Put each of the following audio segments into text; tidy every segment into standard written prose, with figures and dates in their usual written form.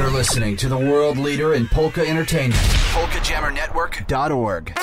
You're listening to the world leader in polka entertainment, PolkaJammerNetwork.org.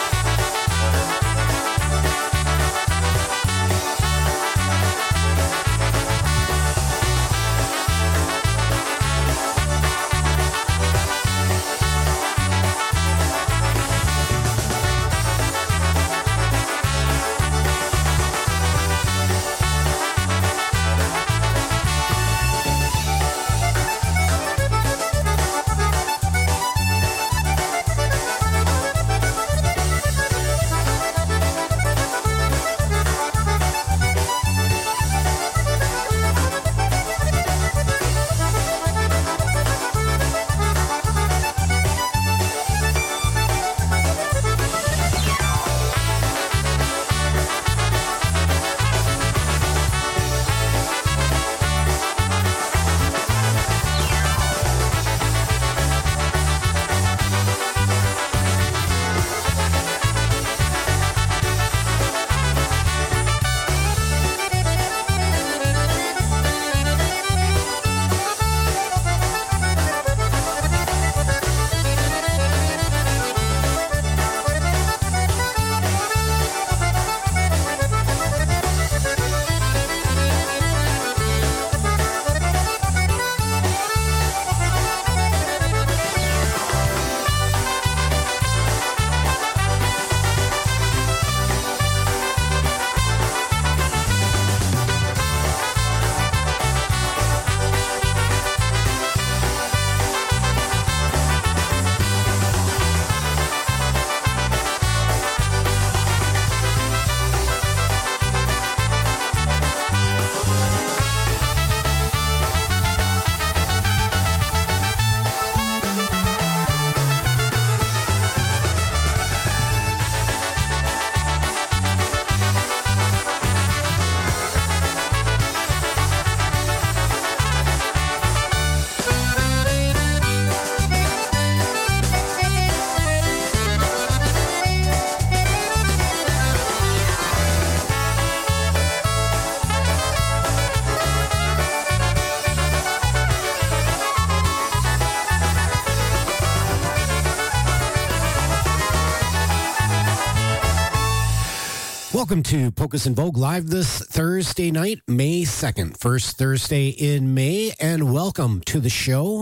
Welcome to Polkas in Vogue live this Thursday night, May 2nd, first Thursday in May, and welcome to the show.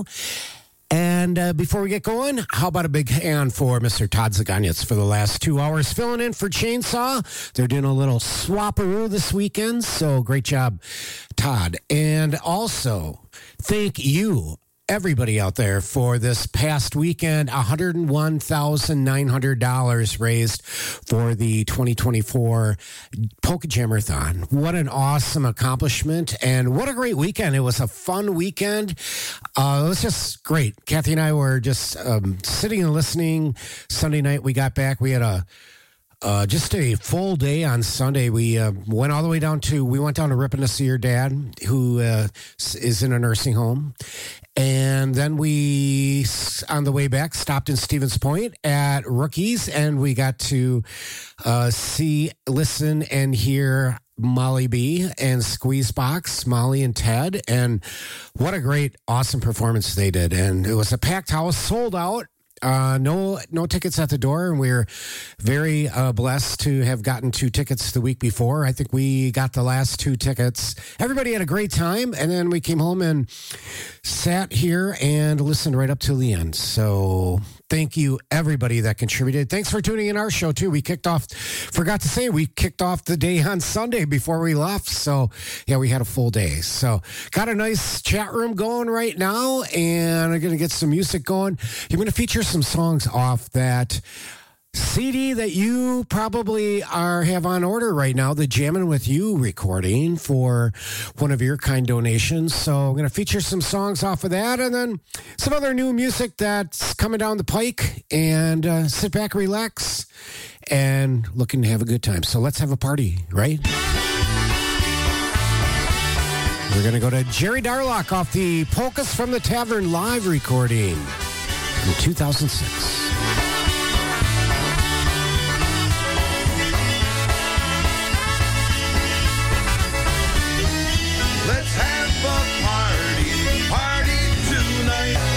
And before we get going, how about a big hand for Mr. Todd Zaganiec for the last 2 hours, filling in for Chainsaw. They're doing a little swapperoo this weekend, so great job, Todd. And also, thank you, everybody out there, for this past weekend. $101,900 raised for the 2024 Polka Jammer-thon. What an awesome accomplishment, and what a great weekend. It was a fun weekend. It was just great. Kathy and I were just sitting and listening. Sunday night we got back. We had just a full day on Sunday. We went all the way down to Ripon to see your dad, who is in a nursing home. And then we, on the way back, stopped in Stevens Point at Rookies, and we got to see, listen, and hear Molly B and Squeezebox, Molly and Ted. And what a great, awesome performance they did. And it was a packed house, sold out. No tickets at the door, and we're very blessed to have gotten 2 tickets the week before. I think we got the last 2 tickets. Everybody had a great time, and then we came home and sat here and listened right up till the end. So thank you, everybody that contributed. Thanks for tuning in our show, too. We kicked off the day on Sunday before we left. So, yeah, we had a full day. So, got a nice chat room going right now, and I'm going to get some music going. You're going to feature some songs off that CD that you probably have on order right now, the Jammin' With You recording for one of your kind donations. So I'm going to feature some songs off of that, and then some other new music that's coming down the pike, and sit back, relax, and looking to have a good time. So let's have a party, right? We're going to go to Jerry Darlock off the Polkas from the Tavern live recording from 2006. Let's have a party tonight.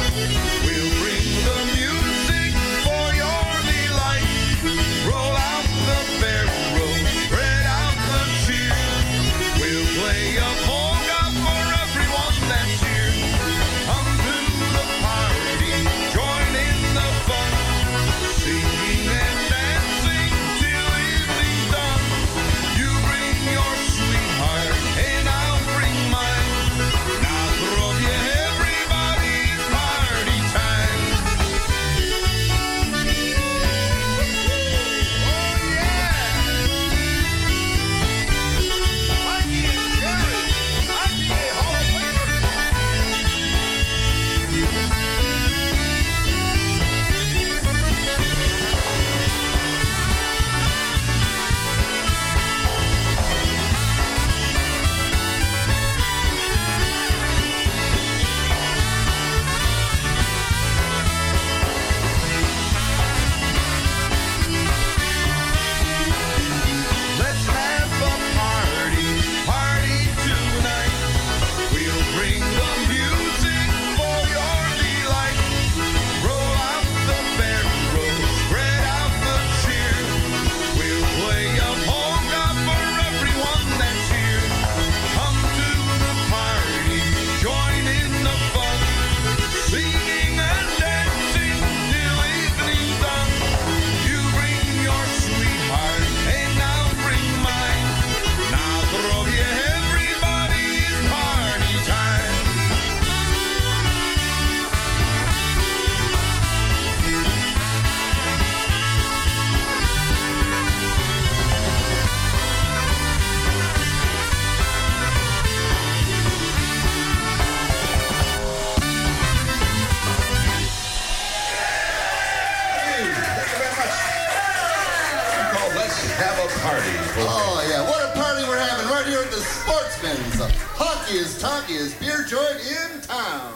Sportsman's honkiest, tonkiest beer joint in town.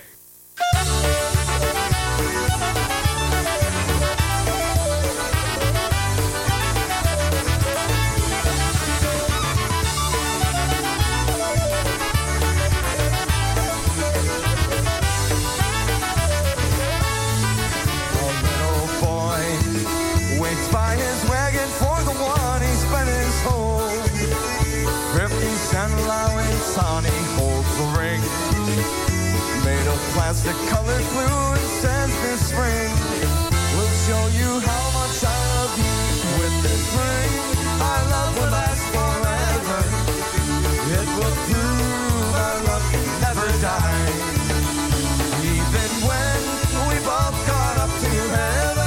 By his wagon for the one he spent his whole 50-cent allowance on, he holds the ring made of plastic colored blue and says this ring will show you how much I love you. With this ring our love will last forever. It will prove our love can never die. Even when we both got up to heaven,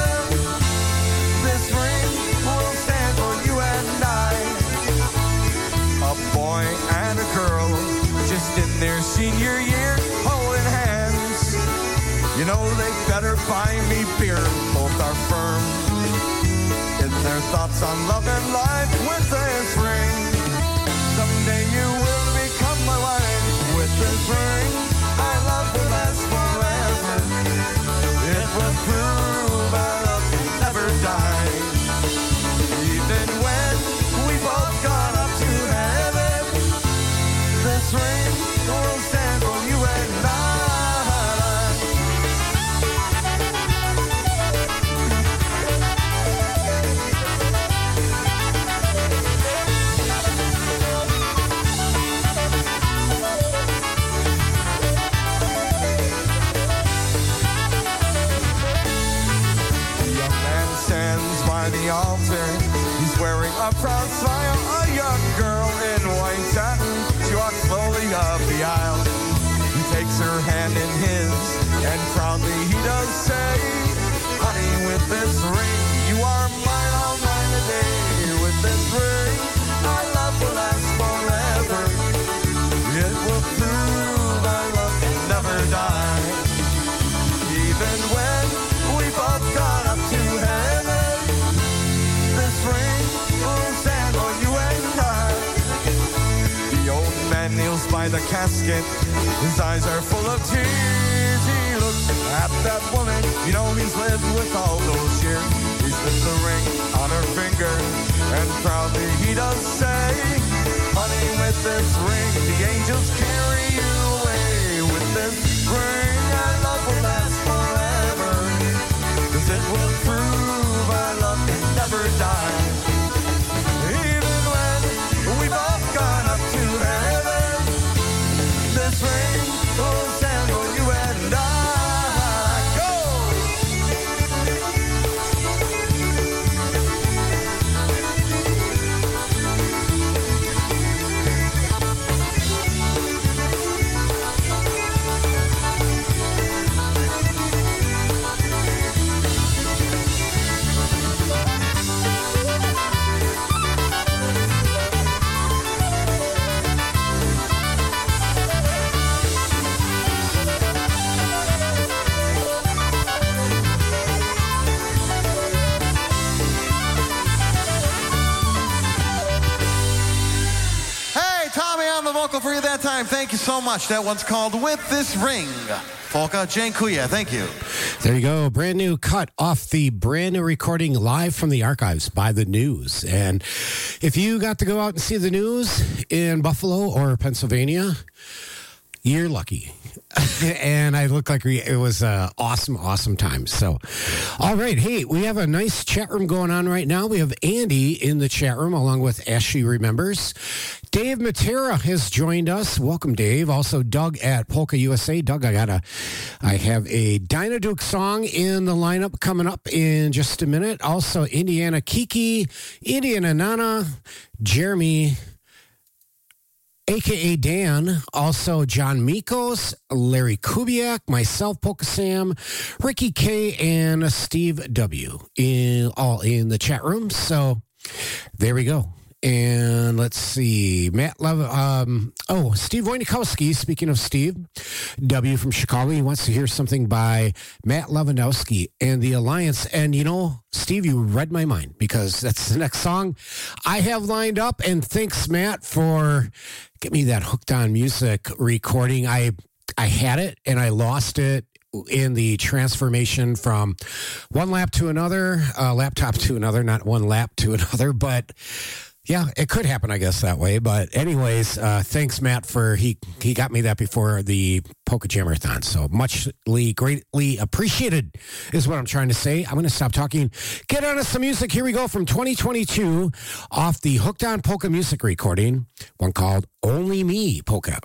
boy and a girl just in their senior year holding hands. You know they better buy me beer. Both are firm in their thoughts on love and life with this ring. Someday you will become my wife. With this ring our love will last forever. It will prove our love can never die. Even when we both got up to heaven, this ring will stand for you and I. The young man stands by the altar. He's wearing a proud smile. A young girl in white satin. She walks slowly up the aisle. He takes her hand in his, and proudly he does say, honey, with this ring, you are mine all night and day. With this ring, our love will last forever. It will prove our love can never die. Even when we both got up to heaven, this ring will stand for you and I. The old man kneels by the casket. His eyes are full of tears. He looks at that woman. You know he's lived with all those years. He slips the ring on her finger, and proudly he does say, honey, with this ring, the angels carry you away. With this ring, our love will last forever. 'Cause it will prove our love can never die. Even when we both got up to heaven, this ring will stand for you and I. Go! For you that time. Thank you so much. That one's called With This Ring. Polka Jane Kuya. Thank you. There you go. Brand new cut off the brand new recording live from the archives by The News. And if you got to go out and see The News in Buffalo or Pennsylvania, you're lucky. And I look like it was an awesome time. So, all right. Hey, we have a nice chat room going on right now. We have Andy in the chat room along with Ashley Remembers. Dave Matera has joined us. Welcome, Dave. Also, Doug at Polka USA. Doug, I have a Dinah Duke song in the lineup coming up in just a minute. Also, Indiana Kiki, Indiana Nana, Jeremy, a.k.a. Dan, also John Mikos, Larry Kubiak, myself, Polka Sam, Ricky K, and Steve W. All in the chat room. So there we go. And let's see, Matt Love. Steve Wojnakowski. Speaking of Steve W. from Chicago, he wants to hear something by Matt Lewandowski and the Alliance. And you know, Steve, you read my mind because that's the next song I have lined up. And thanks, Matt, for getting me that Hooked on Music recording. I had it and I lost it in the transformation from one laptop to another, not one lap to another, but yeah, it could happen, I guess, that way. But anyways, thanks, Matt, for he got me that before the Polka Jammer-a-thon. So greatly appreciated is what I'm trying to say. I'm going to stop talking. Get on to some music. Here we go from 2022 off the Hooked on Polka Music recording, one called Only Me Polka.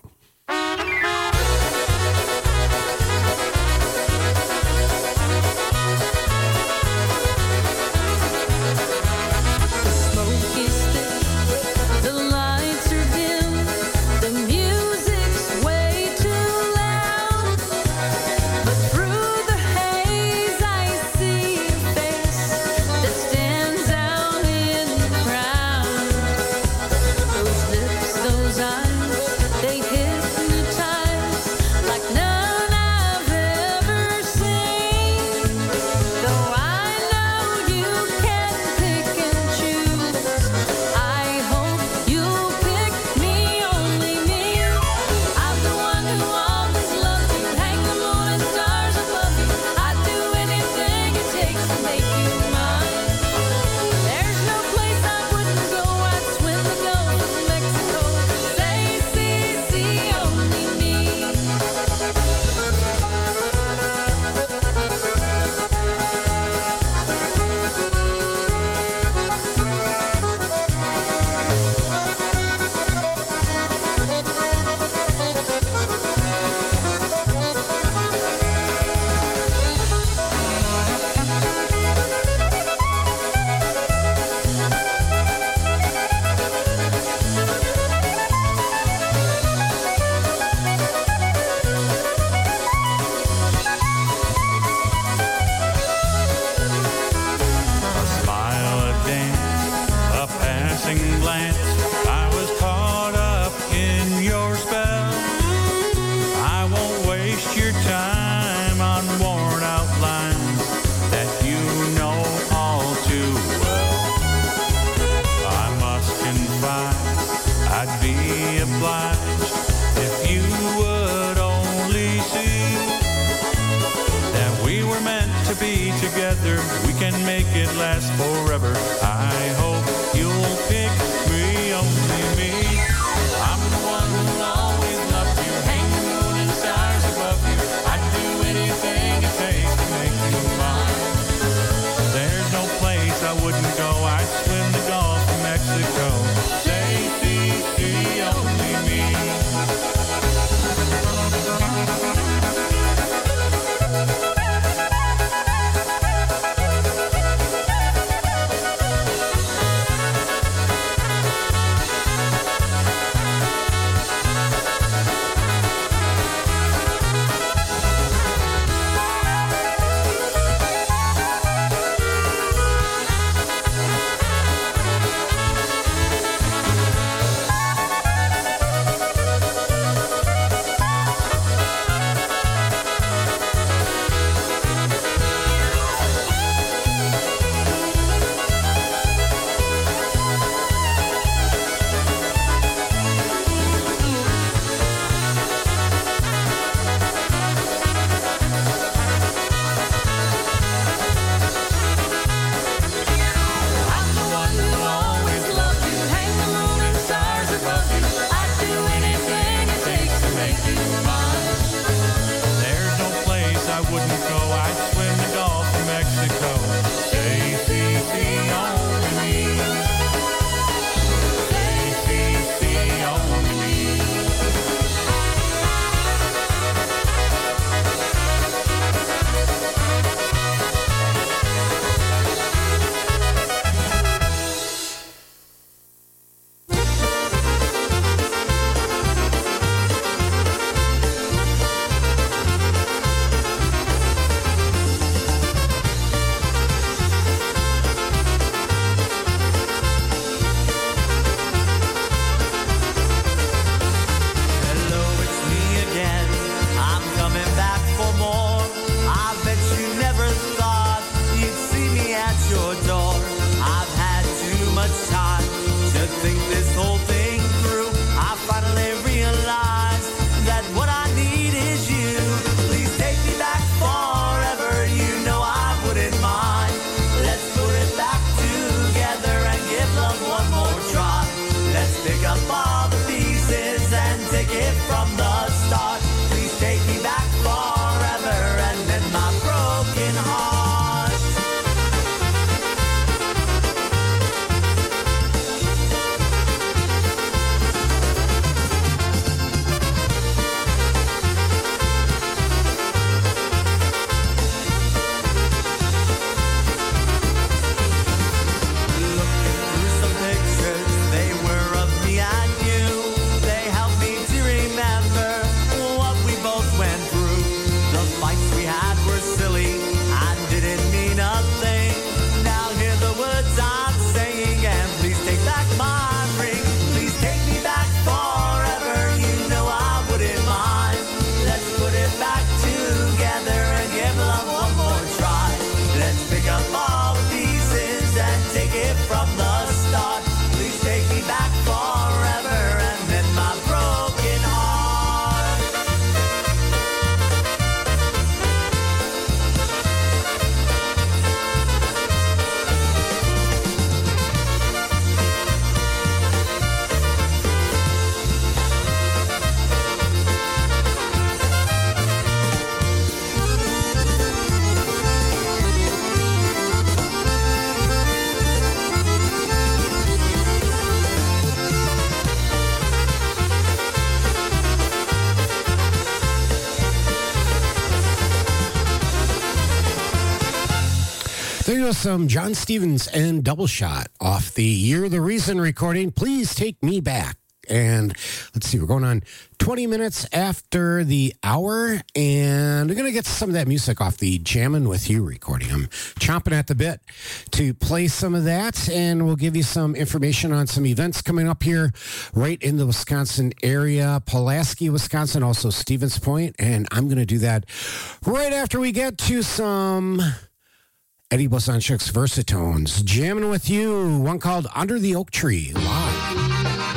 There goes some John Stevens and Double Shot off the Year the Reason recording, Please Take Me Back. And let's see, we're going on 20 minutes after the hour, and we're going to get some of that music off the Jammin' With You recording. I'm chomping at the bit to play some of that, and we'll give you some information on some events coming up here right in the Wisconsin area, Pulaski, Wisconsin, also Stevens Point, and I'm going to do that right after we get to some Eddie Blazonczyk's Versatones. Jammin' With You, one called Under the Oak Tree, live.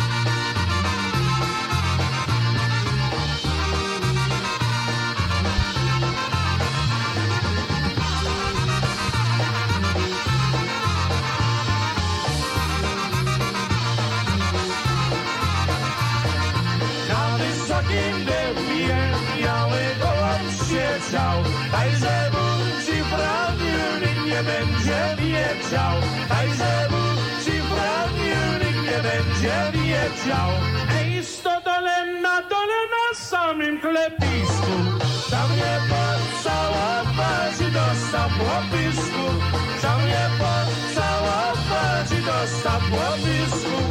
Także Bóg ci wprawił, nikt nie będzie wiedział. Także Bóg ci wprawił, nikt nie będzie wiedział. Ej, stodole na dole na samym klepisku, tam nie pocałować i dostał popisku. Tam nie pocałować i dostał popisku.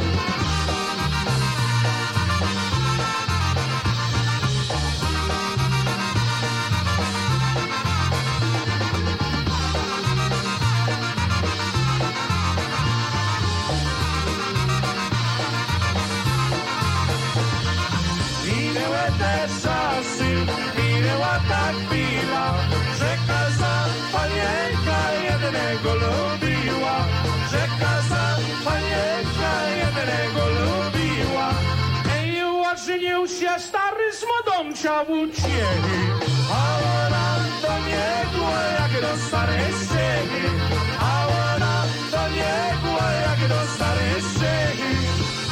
Minęła ta chwila, że każda panienka jednego lubiła, że każda panienka jednego lubiła. Ej, uczynił się stary z młodą ciałucieli, a ona do niego jak do starej sieni, a ona do niego jak do starej sieni.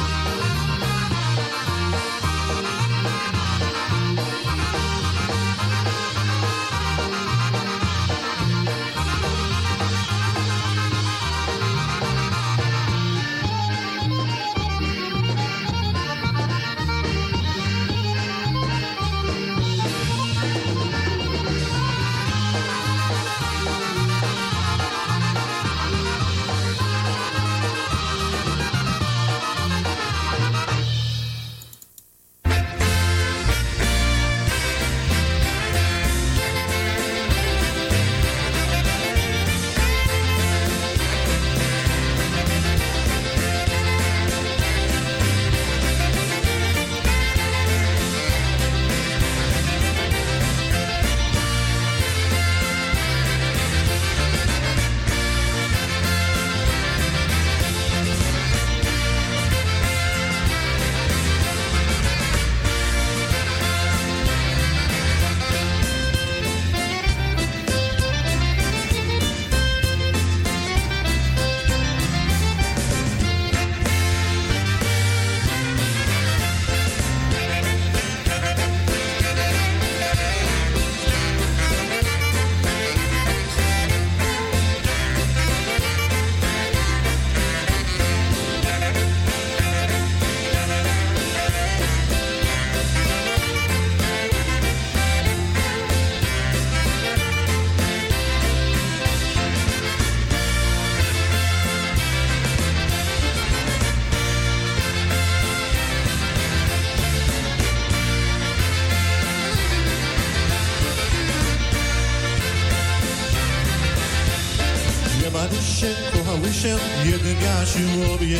Kochały się jeden Jasiu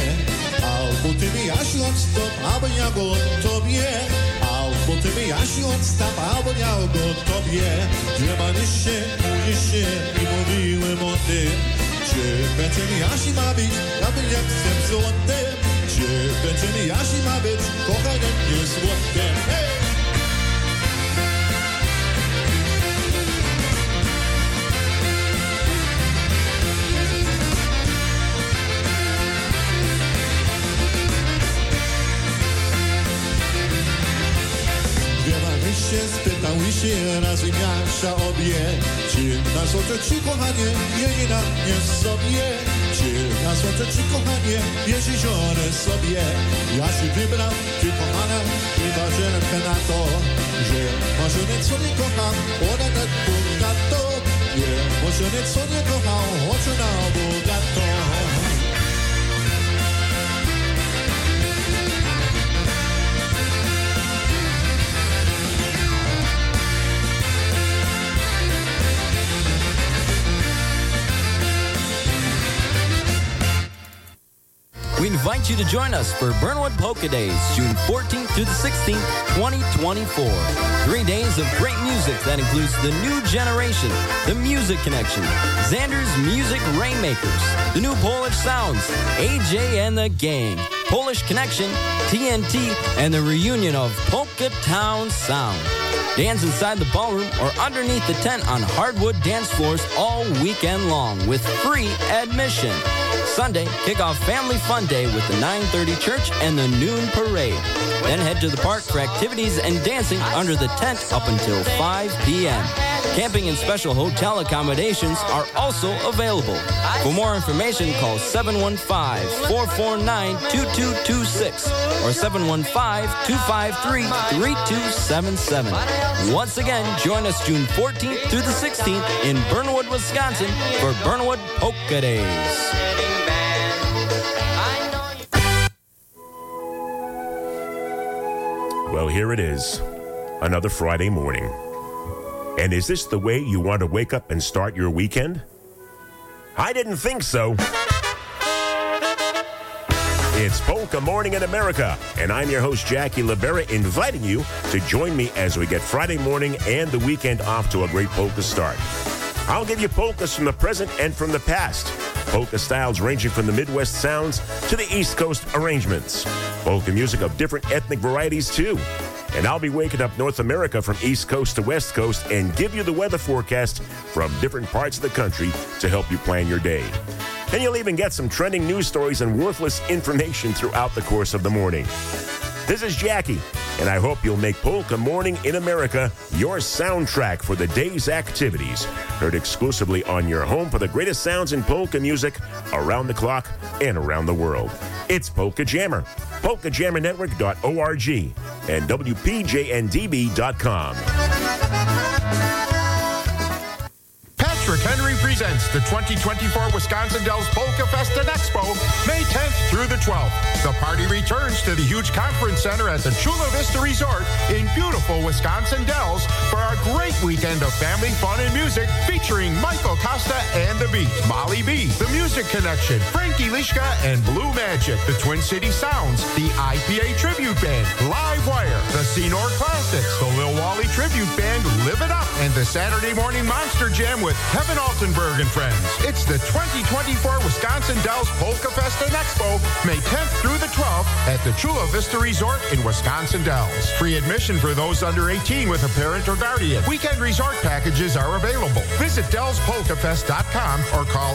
albo ty mi Jasiu odstąp, albo ja go tobie, albo ty mi Jasiu odstąp, albo ja go tobie. Dziewany się, mówi się i mówiłem o tym, czy będzie mi Jasi ma być, aby jak chcę złotem, czy będzie mi Jasi ma być, kochaniem nie złotem. Hey! Spytały się raz i Jasia obie, czy na złote ci kochanie, jej na mnie sobie, czy na złote ci kochanie, jeśli żonę sobie. Jasi wybrał, ty kochana, wyważyłem na to, że może nieco nie kocham, ona na to, nie, może nieco nie kocham, oczy na invite you to join us for Burnwood Polka Days, June 14th through the 16th, 2024. 3 days of great music that includes The New Generation, The Music Connection, Xander's Music Rainmakers, The New Polish Sounds, AJ and the Gang, Polish Connection, TNT, and the reunion of Polka Town Sound. Dance inside the ballroom or underneath the tent on hardwood dance floors all weekend long with free admission. Sunday, kick off Family Fun Day with the 9:30 church and the noon parade. Then head to the park for activities and dancing under the tent up until 5 p.m. Camping and special hotel accommodations are also available. For more information, call 715-449-2226 or 715-253-3277. Once again, join us June 14th through the 16th in Burnwood, Wisconsin for Burnwood Polka Days. Well, here it is, another Friday morning. And is this the way you want to wake up and start your weekend? I didn't think so. It's Polka Morning in America, and I'm your host, Jackie Libera, inviting you to join me as we get Friday morning and the weekend off to a great polka start. I'll give you polkas from the present and from the past. Polka styles ranging from the Midwest sounds to the East Coast arrangements. Polka music of different ethnic varieties, too. And I'll be waking up North America from East Coast to West Coast and give you the weather forecast from different parts of the country to help you plan your day. And you'll even get some trending news stories and worthless information throughout the course of the morning. This is Jackie, and I hope you'll make Polka Morning in America your soundtrack for the day's activities. Heard exclusively on your home for the greatest sounds in polka music around the clock and around the world. It's Polka Jammer, PolkaJammerNetwork.org, and WPJNDB.com. Patrick Henry presents the 2024 Wisconsin Dells Polka Fest and Expo, May 10th through the 12th. The party returns to the huge conference center at the Chula Vista Resort in beautiful Wisconsin Dells for a great weekend of family fun and music featuring Michael Costa and the Beat, Molly B, The Music Connection, Frankie Lishka, and Blue Magic, the Twin City Sounds, the IPA Tribute Band, Live Wire, the Senor Classics, the Lil Wally Tribute Band, Live It Up, and the Saturday Morning Monster Jam with Kevin Altenberg and friends. It's the 2024 Wisconsin Dells Polka Fest and Expo, May 10th through the 12th at the Chula Vista Resort in Wisconsin Dells. Free admission for those under 18 with a parent or guardian. Weekend resort packages are available. Visit DellsPolkaFest.com or call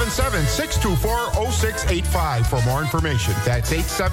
877-624-0685 for more information. That's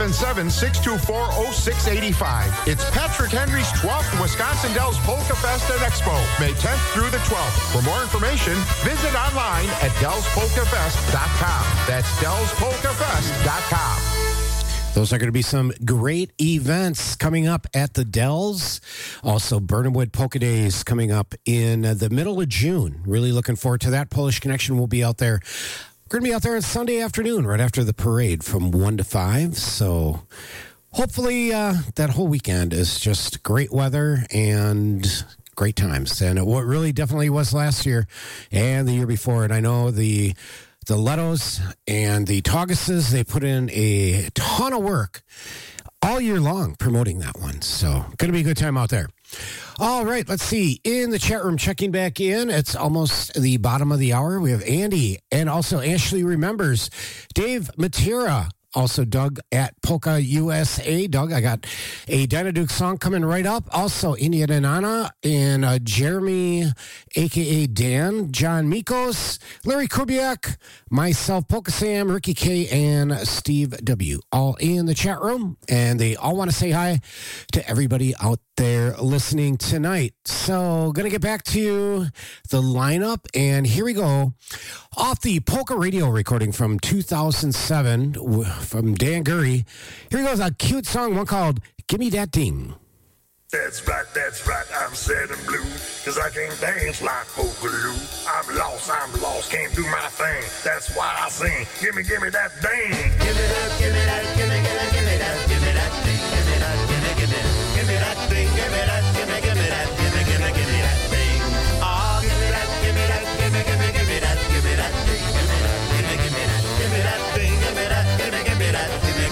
877-624-0685. It's Patrick Henry's 12th Wisconsin Dells Polka Fest and Expo, May 10th through the 12th. For more information, visit online at DellsPolkaFest.com. That's DellsPolkaFest.com. Those are going to be some great events coming up at the Dells. Also, Burnwood Polka Days coming up in the middle of June. Really looking forward to that. Polish Connection will be out there. We're going to be out there on Sunday afternoon, right after the parade from 1 to 5. So hopefully that whole weekend is just great weather and great times. And what really definitely was last year and the year before. And I know the Letos and the Tauguses, they put in a ton of work all year long promoting that one. So going to be a good time out there. All right, let's see. In the chat room, checking back in. It's almost the bottom of the hour. We have Andy and also Ashley Remembers. Dave Matera. Also, Doug at Polka USA. Doug, I got a Dinah Duke song coming right up. Also, Indiana Nana and Jeremy, a.k.a. Dan, John Mikos, Larry Kubiak, myself, Polka Sam, Ricky K, and Steve W. All in the chat room. And they all want to say hi to everybody out there listening tonight. So, going to get back to the lineup. And here we go. Off the Polka radio recording from 2007 from Dan Gurry. Here goes a cute song, one called Gimme That Ding. That's right, I'm sad and blue, cause I can't dance like Polka-Loo. I'm lost, can't do my thing, that's why I sing, gimme that ding. Give me that, give me that, give me that, give me that, give me that ding, give me that, give me that ding, give me that, give me that, give me that ding. Oh, give me that, give me that, give me that, give me that ding, give me that, give me that, give me that ding, give me that, give me that, give me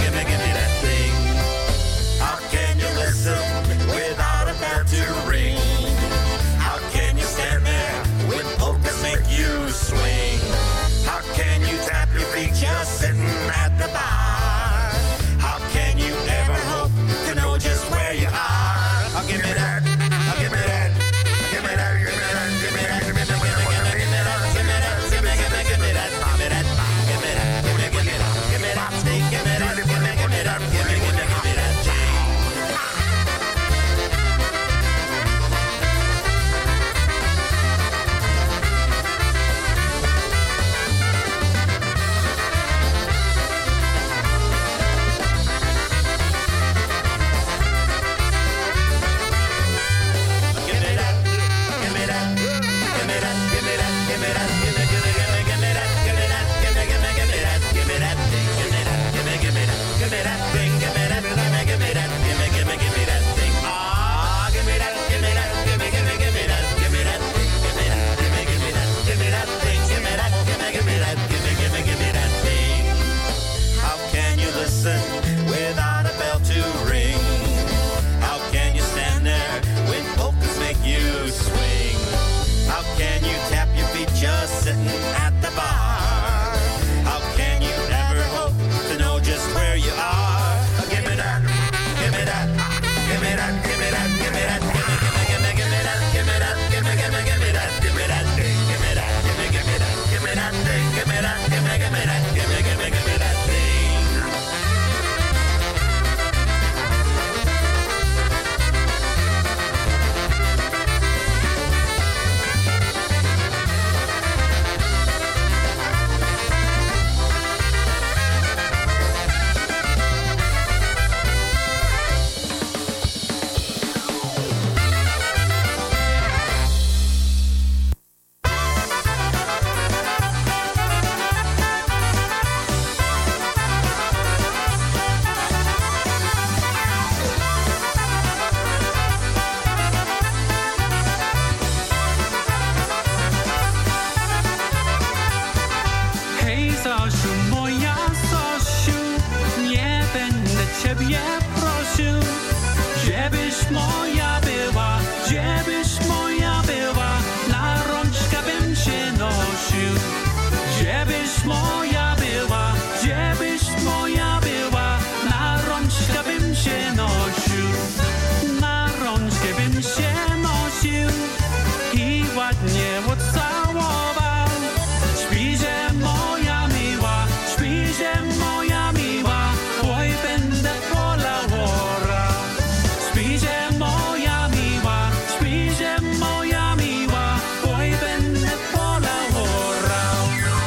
ładnie ucałował. Śpiże moja miła, śpiże moja miła, oj będę pola orał. Śpiże moja miła, śpiże moja miła, oj będę pola orał.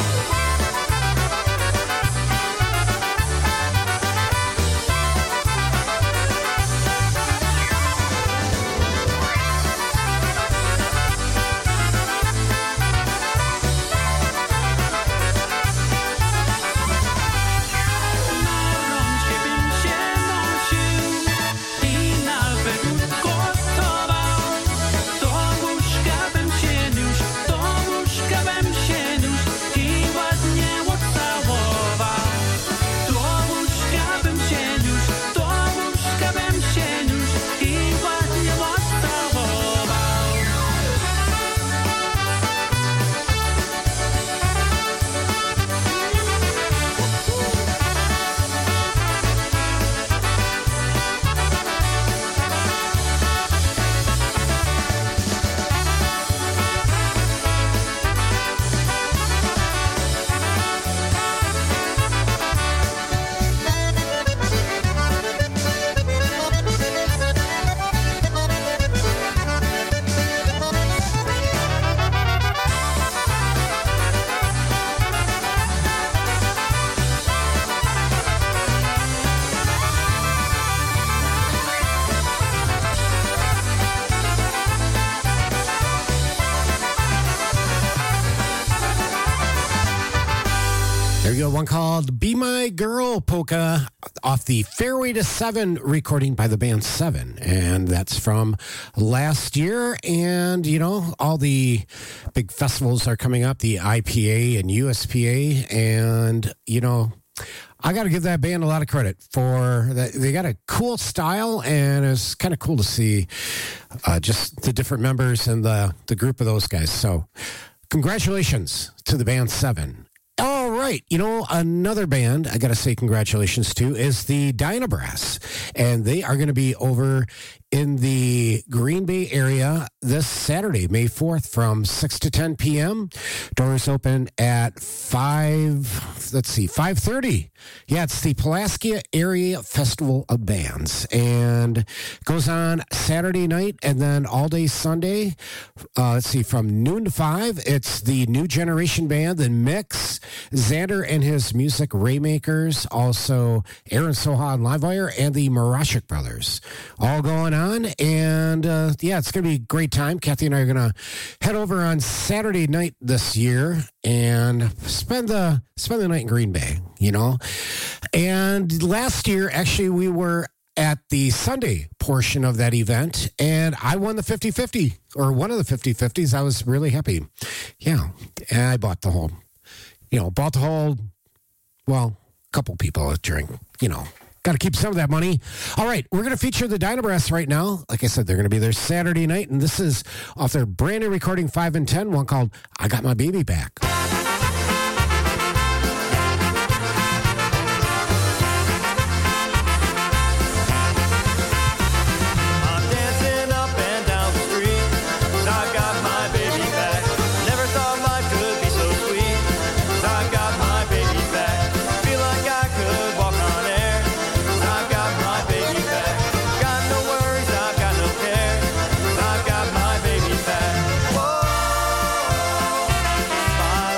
There you go, one called Be My Girl Polka off the Fairway to Seven recording by the band Seven. And that's from last year. And, you know, all the big festivals are coming up, the IPA and USPA. And, you know, I got to give that band a lot of credit for that. They got a cool style, and it's kind of cool to see just the different members and the group of those guys. So congratulations to the band Seven. All right. You know, another band I got to say congratulations to is the Dynabrass. And they are going to be over in the Green Bay area this Saturday, May 4th from 6 to 10 p.m. Doors open at 5:30. Yeah, it's the Pulaski Area Festival of Bands. And it goes on Saturday night and then all day Sunday. From noon to 5. It's the New Generation Band, the Mix, Xander and his Music Raymakers, also Aaron Soha and Livewire, and the Marashik Brothers. All going on. And it's going to be a great time. Kathy and I are going to head over on Saturday night this year and spend the night in Green Bay, you know. And last year, actually, we were at the Sunday portion of that event, and I won the 50-50, or one of the 50-50s. I was really happy. Yeah, and I bought the whole, well, a couple people a drink, you know. Got to keep some of that money. All right, we're going to feature the Dynabrass right now. Like I said, they're going to be there Saturday night, and this is off their brand new recording 5 and 10, one called I Got My Baby Back. Bye.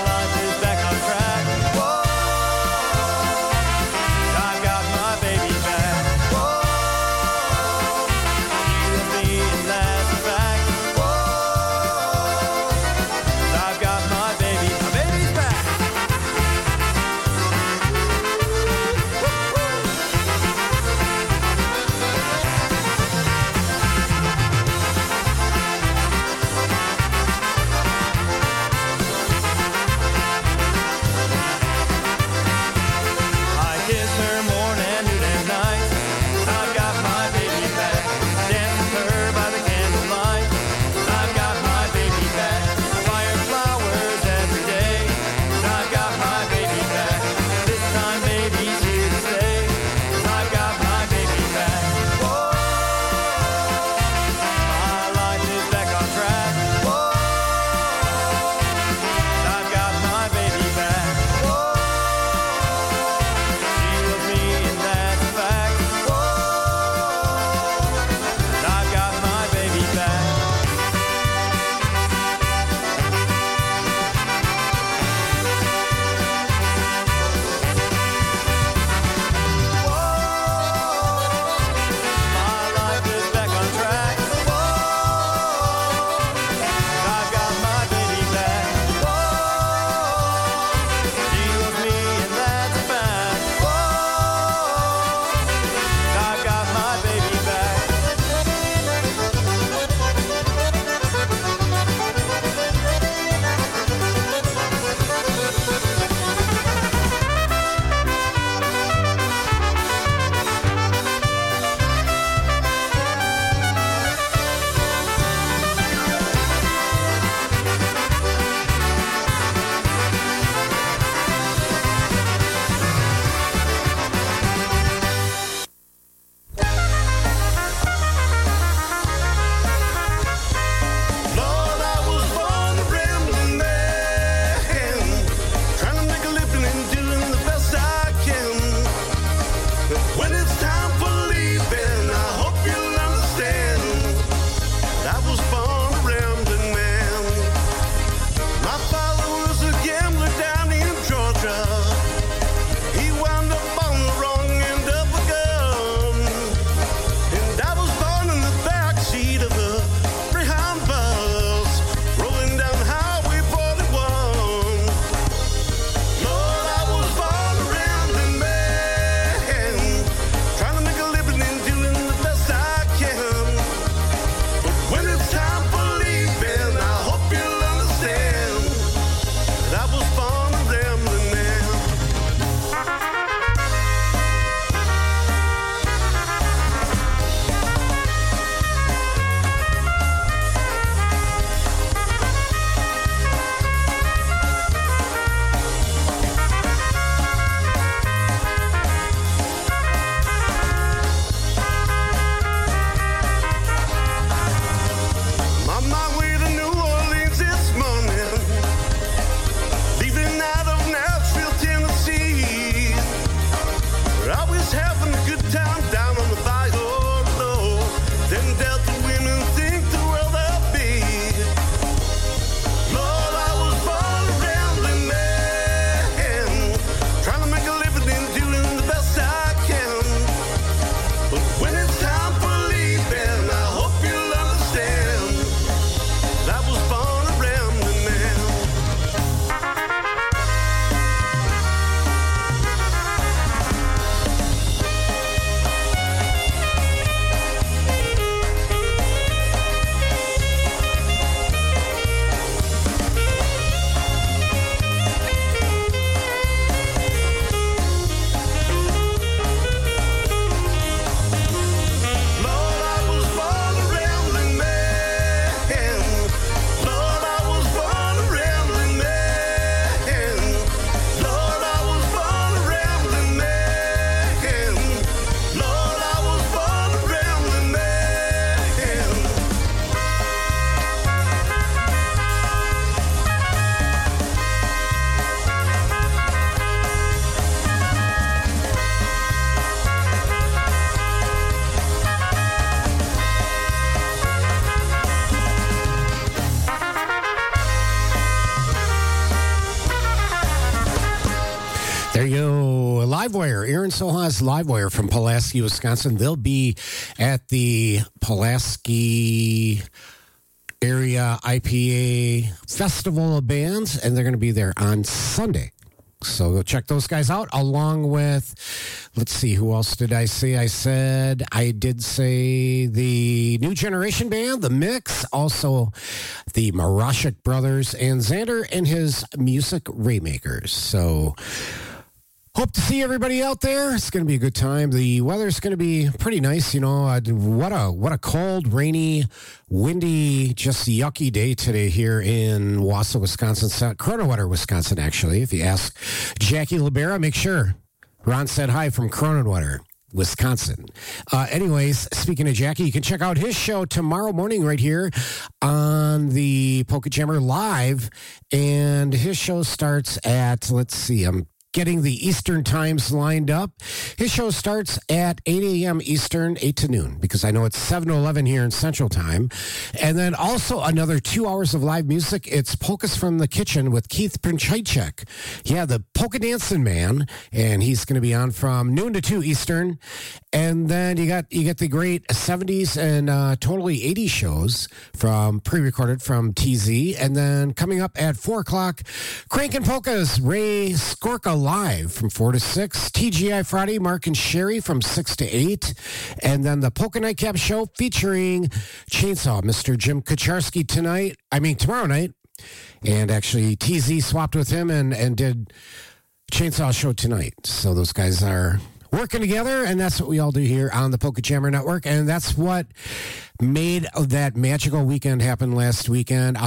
There you go. Livewire. Aaron Soha's Livewire from Pulaski, Wisconsin. They'll be at the Pulaski Area IPA Festival of Bands, and they're going to be there on Sunday. So go check those guys out, along with, let's see, who else did I say? I did say the New Generation Band, The Mix, also the Marashik Brothers, and Xander and his Music Raymakers. So hope to see everybody out there. It's going to be a good time. The weather's going to be pretty nice. You know, what a cold, rainy, windy, just yucky day today here in Wausau, Wisconsin. Cronenwater, Wisconsin, actually. If you ask Jackie Libera, make sure Ron said hi from Cronenwater, Wisconsin. Anyways, speaking of Jackie, you can check out his show tomorrow morning right here on the Polka Jammer Live. And his show starts at, let's see, I'm getting the Eastern times lined up. His show starts at 8 a.m. Eastern, 8 to noon, because I know it's 7 to 11 here in Central Time. And then also another 2 hours of live music. It's Polkas from the Kitchen with Keith Princhaychek. Yeah, the polka dancing man. And he's going to be on from noon to 2 Eastern. And then you get the great 70s and totally 80s shows from pre-recorded from TZ. And then coming up at 4 o'clock, Crankin' Polkas, Ray Skorka Live from 4 to 6. TGI Friday, Mark and Sherry from 6 to 8. And then the Polka Nightcap Show featuring Chainsaw, Mr. Jim Kaczarski tomorrow night. And actually TZ swapped with him and did Chainsaw Show tonight. So those guys are working together, and that's what we all do here on the Polka Jammer Network, and that's what made that magical weekend happen last weekend.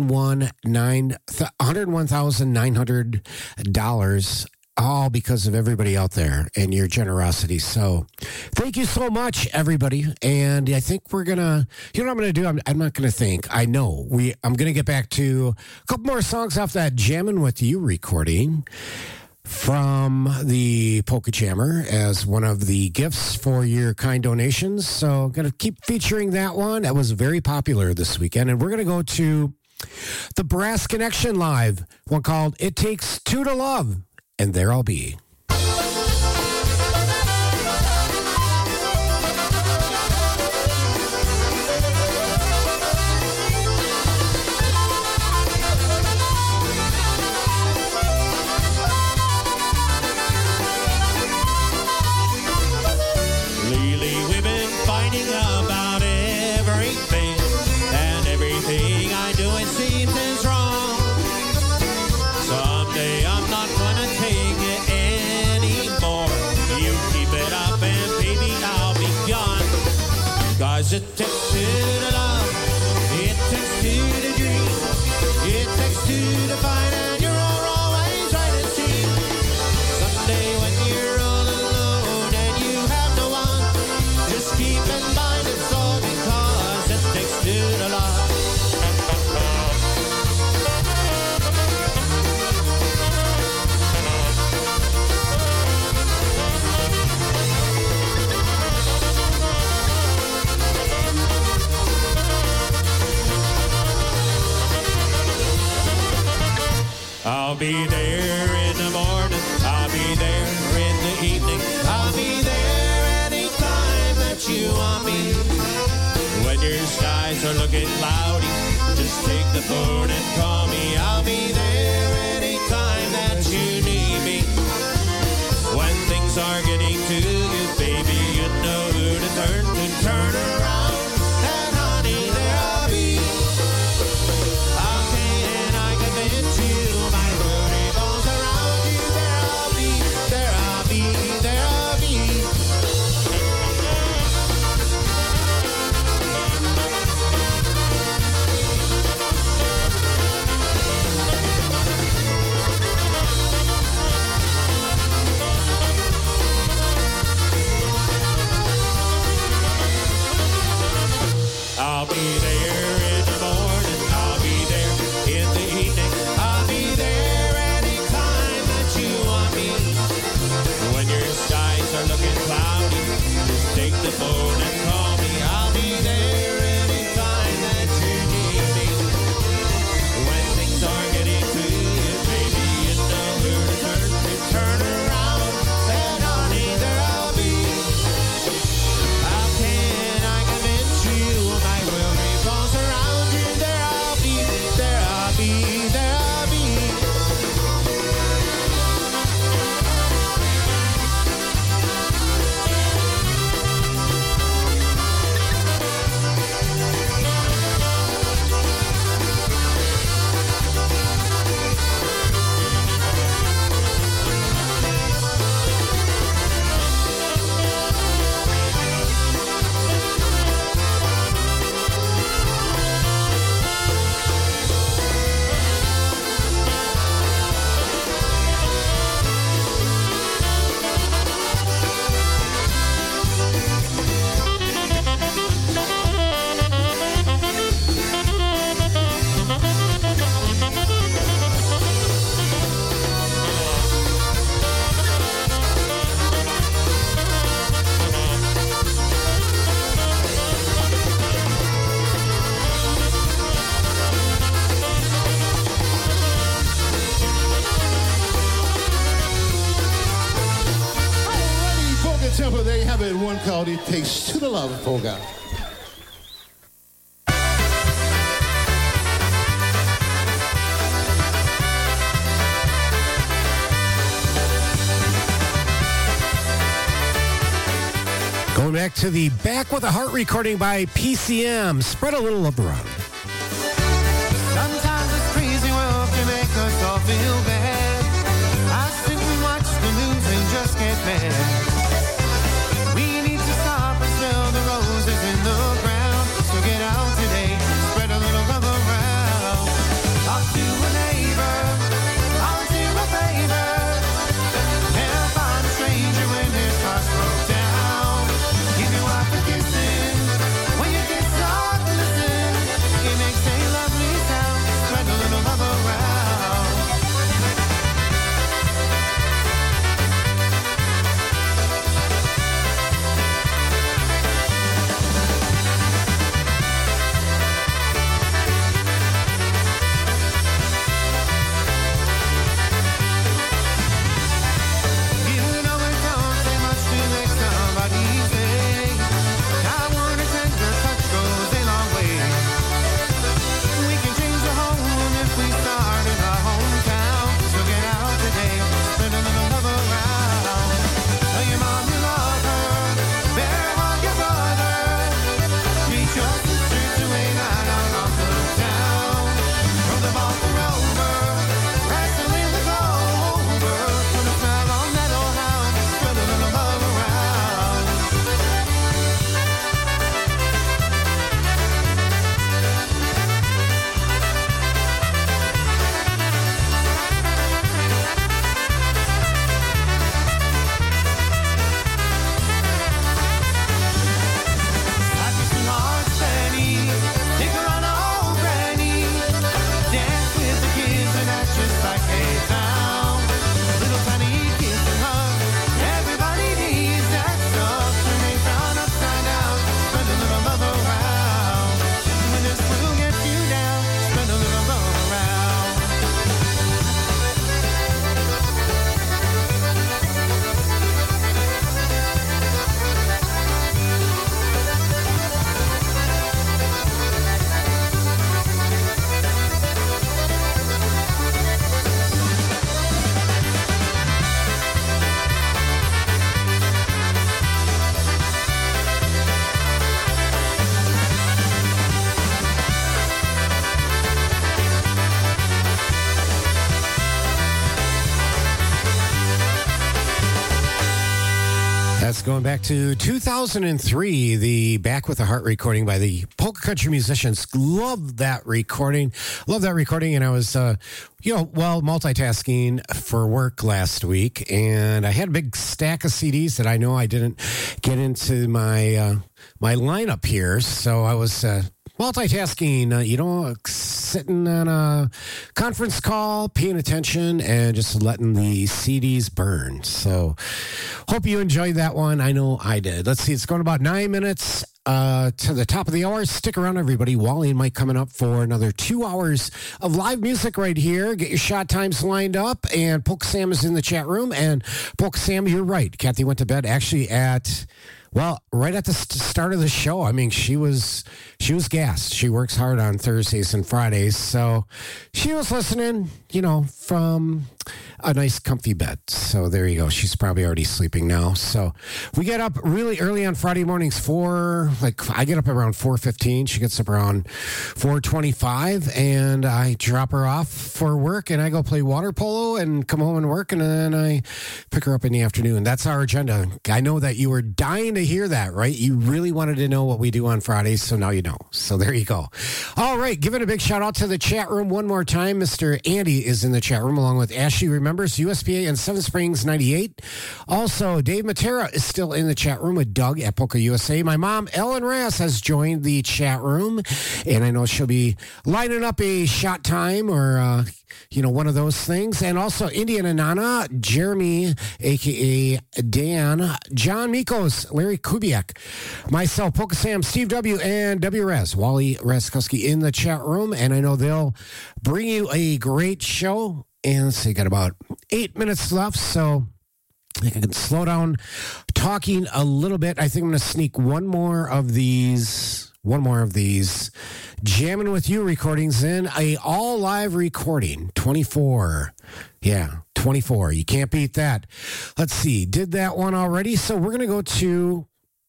$101,900, all because of everybody out there and your generosity. So thank you so much, everybody. And I think we're gonna, you know what I'm gonna do? I'm not gonna think. I know I'm gonna get back to a couple more songs off that Jammin' With You recording from the Polka Jammer as one of the gifts for your kind donations. So I'm going to keep featuring that one. That was very popular this weekend. And we're going to go to the Brass Connection Live, one called It Takes Two to Love. And there I'll be. It takes two to love, it takes two to dream, it takes two to find, and you're always right it seems. Someday when you're all alone and you have no one, just keep in mind it's all because it takes two to love. I'll be there in the morning, I'll be there in the evening, I'll be there anytime that you want me. When your skies are looking cloudy, just take the phone and call me. I'll be there anytime that you need me. When things are getting to you, baby, you know who to turn around. And honey, there I'll be. Okay, and I commit to you. and Cody takes to the love polka. Going back to the Back with a Heart recording by PCM. Spread a little love around. Sometimes this crazy world can make us all feel bad. I sit and watch the news and just get mad. We need to stop and smell the roses in the ground. So get out today, spread a little love around. Talk to a neighbor, volunteer a favor. Help out a stranger when his heart's broke down. Give your wife a kissing when your kids start to listen. It makes a lovely sound. Spread a little love around. You know it don't say much to make somebody say. I want a tender touch goes a long way. We can change the whole world if we start in our hometown. So get out today, spread a little love around. Tell your mom you love her, bear hug your brother. Treat your sister to a night out on the town. Throw the ball for over, wrestle in the clover. Put a smile on that old hound, spread a little love around. Slap your sweetheart's Benny, take her on a old granny. Dance with the kids and act just like a town. Little tiny kiss and hug, everybody needs that stuff. Turn a frown upside down, spread a little love around. When this will get you down, spread a little love around. That's going back to 2003, the Back with a Heart recording by the Polka Country Musicians. Love that recording. And I was, multitasking for work last week, and I had a big stack of CDs that I know I didn't get into my my lineup here, so I was multitasking, sitting on a conference call, paying attention, and just letting the CDs burn. So hope you enjoyed that one. I know I did. Let's see, it's going about 9 minutes to the top of the hour. Stick around, everybody. Wally and Mike coming up for another 2 hours of live music right here. Get your shot times lined up, and Polka Sam is in the chat room. And Polka Sam, you're right. Kathy went to bed actually right at the start of the show. I mean, she was gassed. She works hard on Thursdays and Fridays, so she was listening, from a nice comfy bed. So there you go. She's probably already sleeping now. So we get up really early on Friday mornings I get up around 4:15. She gets up around 4:25, and I drop her off for work, and I go play water polo and come home and work, and then I pick her up in the afternoon. That's our agenda. I know that you were dying to hear that, right? You really wanted to know what we do on Fridays, so now you know. So there you go. All right, giving a big shout out to the chat room one more time. Mr. Andy is in the chat room along with Ashley Remembers, USPA and Seven Springs 98. Also, Dave Matera is still in the chat room with Doug at Polka USA. My mom, Ellen Rass, has joined the chat room, and I know she'll be lining up a shot time or one of those things. And also Indiana Nana, Jeremy, a.k.a. Dan, John Mikos, Larry Kubiak, myself, Polka Sam, Steve W., and W. Rez, Wally Raskowski in the chat room. And I know they'll bring you a great show. And let's see, got about 8 minutes left. So I can slow down talking a little bit. I think I'm going to sneak one more of these Jamming with You recordings in, a all live recording, 24. Yeah, 24. You can't beat that. Let's see. Did that one already. So we're going to go to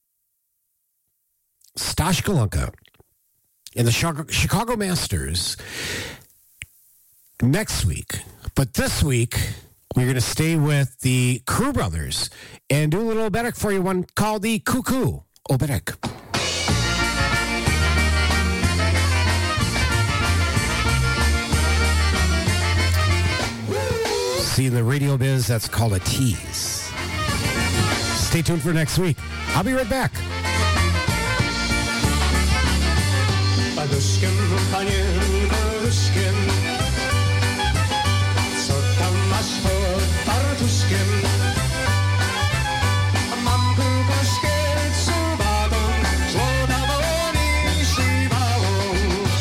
Stash Golunka in the Chicago Masters next week. But this week, we're going to stay with the Crew Brothers and do a little Oberek for you, one called the Cuckoo Oberek. See, in the radio biz, that's called a tease. Stay tuned for next week. I'll be right back. Paduszkiem, panie, paduszkiem, co tam masz pod fartuszkiem? Mam kukuszkę czubatą, złota woli siwałą.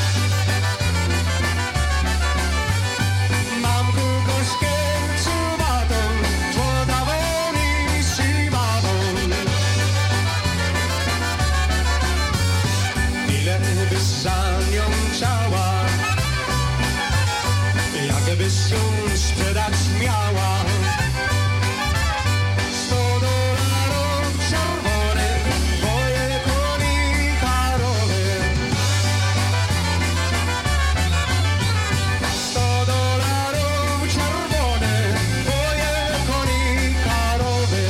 Mam kukuszkę czubatą, złota woli siwałą. Ile byś za nią chciała, jakbyś ją sprzedać miała. $100 czerwone, twoje kolikarowe. $100 czerwone, twoje kolikarowe.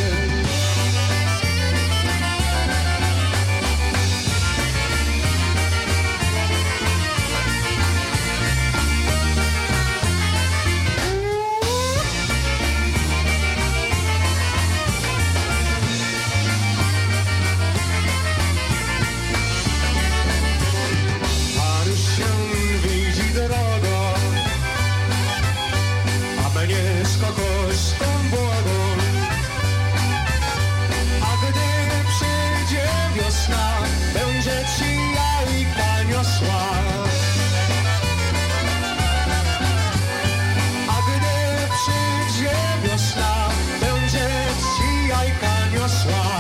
Maryś się widzi drogo, a mnie z kokoszką błogą. A gdy przyjdzie wiosna, będzie ci jajka niosła. A gdy przyjdzie wiosna, będzie ci jajka niosła.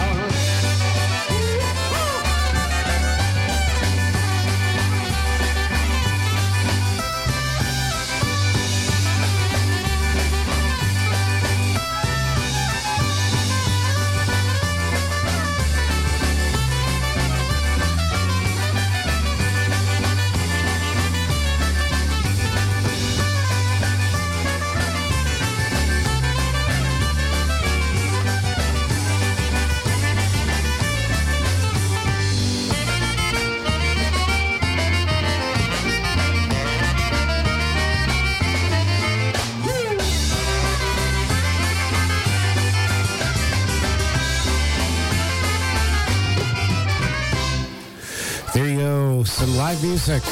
There you go, some live music.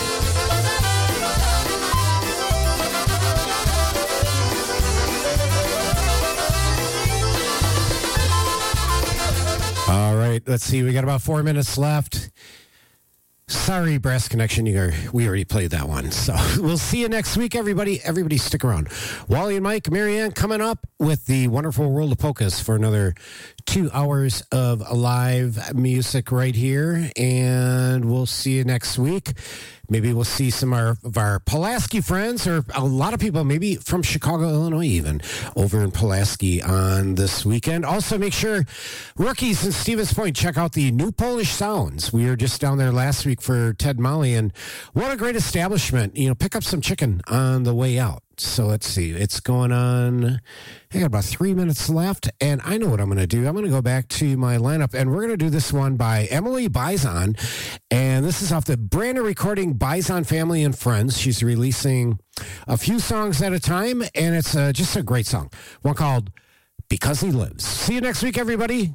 All right, let's see. We got about 4 minutes left. Sorry, Brass Connection. We already played that one. So we'll see you next week, everybody. Everybody stick around. Wally and Mike, Marianne coming up with the wonderful World of Polkas for another 2 hours of live music right here. And we'll see you next week. Maybe we'll see some of our Pulaski friends, or a lot of people, maybe from Chicago, Illinois even, over in Pulaski on this weekend. Also, make sure, rookies in Stevens Point, check out the New Polish Sounds. We were just down there last week for Ted Molly, and what a great establishment. You know, pick up some chicken on the way out. So let's see. It's going on. I got about 3 minutes left, and I know what I'm going to do. I'm going to go back to my lineup, and we're going to do this one by Emily Bison, and this is off the brand new recording Bison Family and Friends. She's releasing a few songs at a time, and it's just a great song. One called Because He Lives. See you next week, everybody.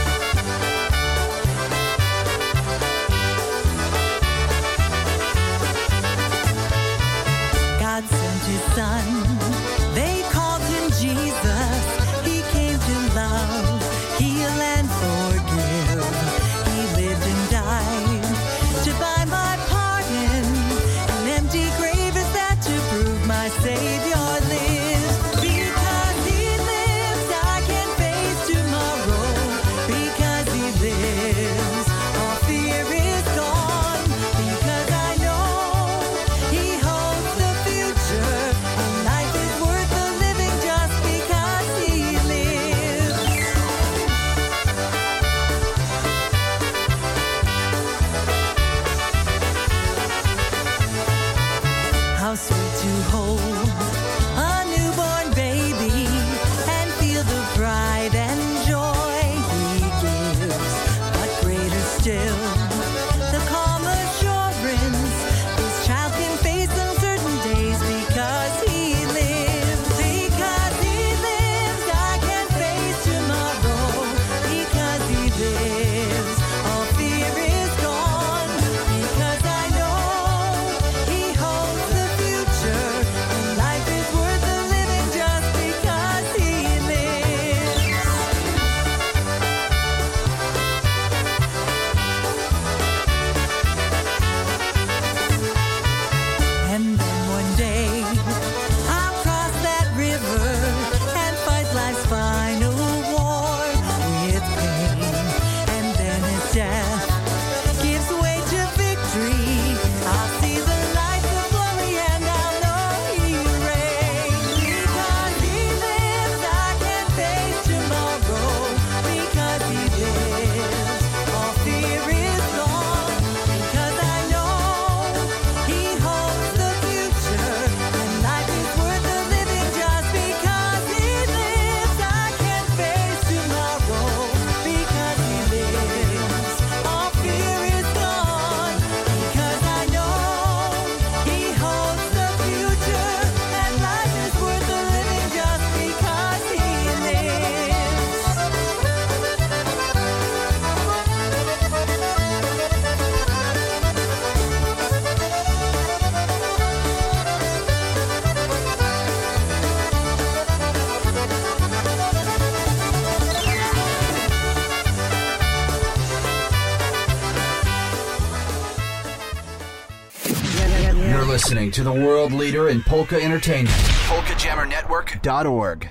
God sent his son, they called him Jesus. He came to love, heal and forgive. He lived and died to buy my pardon. An empty grave is that to prove my Savior lives. Because he lives, I can face listening to the world leader in polka entertainment, PolkaJammerNetwork.org.